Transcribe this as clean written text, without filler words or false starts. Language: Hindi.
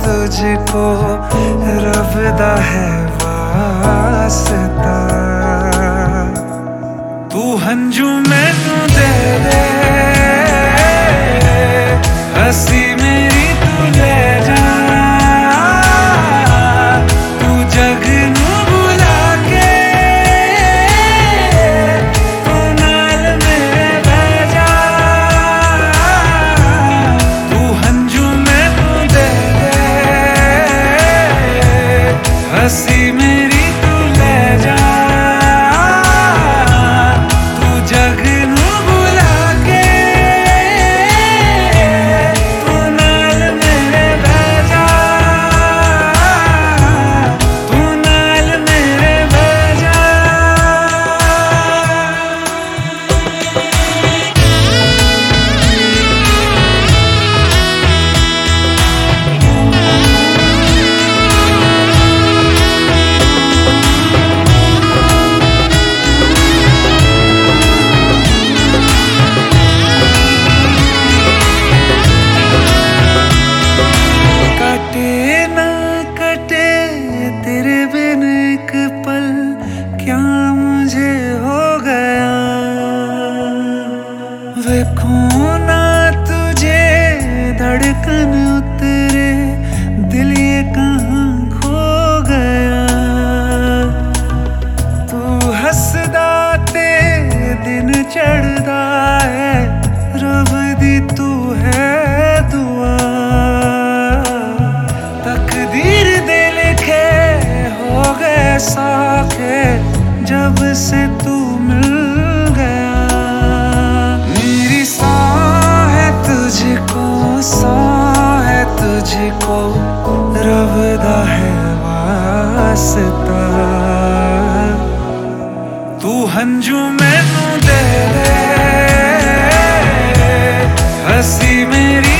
तुझको रब दा है वास्ता। तू हंजू मैनू दे दे, हसी मेरी तू ले जा। तू जग नू बुला के तू नाल मेरे बह जा। तू हंजू मैनू दे दे, हसी मेरी तू ले जा। देखूं ना तुझे धड़कन उतरे, दिल ये कहाँ खो गया। तू हसदा ते दिन चढ़दा है, रब दी तू है दुआ। तकदीर दे लिखे हो गए साखे, जब से तू मिल गया। सौ है तुझको रब दा है वास्ता। तू हंजू मैनू दे दे, हसी मेरी